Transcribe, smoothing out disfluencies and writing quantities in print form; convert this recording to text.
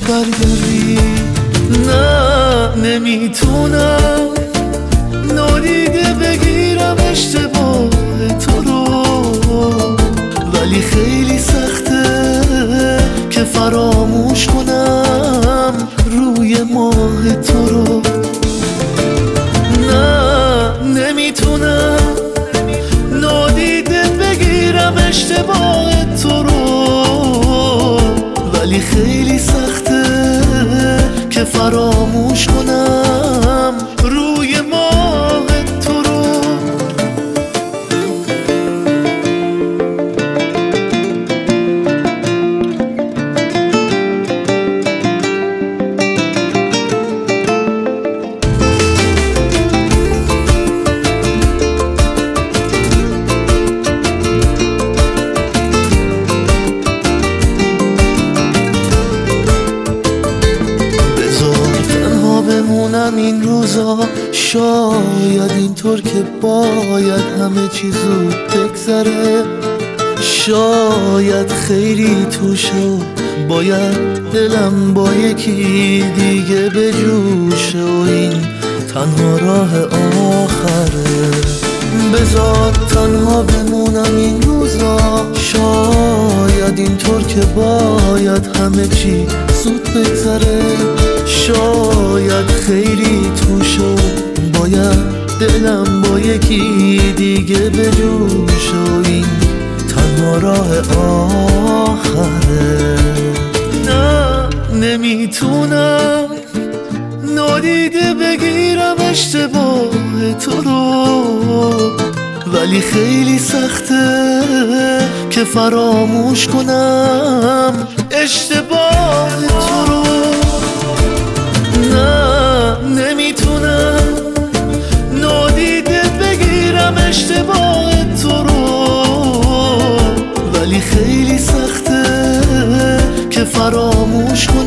برگردی. نه نمیتونم نادیده بگیرم اشتباه تو رو، ولی خیلی سخته که فراموش کنم روی ماه تو رو. نه نمیتونم نادیده بگیرم اشتباه تو رو، ولی خیلی سخته که فراموش کنم روی ماه تو رو. بمونم این روزا، شاید اینطور که باید همه چیز زود بگذره، شاید خیلی تو شد باید دلم با یکی دیگه بجوشه و این تنها راه آخره. بذار تنها بمونم این روزا، شاید اینطور که باید همه چی زود بگذره، شاید خیلی تو شد باید دلم با یکی دیگه بجوشه و این تنها راه آخره. نه نمیتونم نادیده بگیرم اشتباه تو رو، ولی خیلی سخته که فراموش کنم اشتباه تو رو. نه نمیتونم نادیده بگیرم اشتباه تو رو، ولی خیلی سخته که فراموش کنم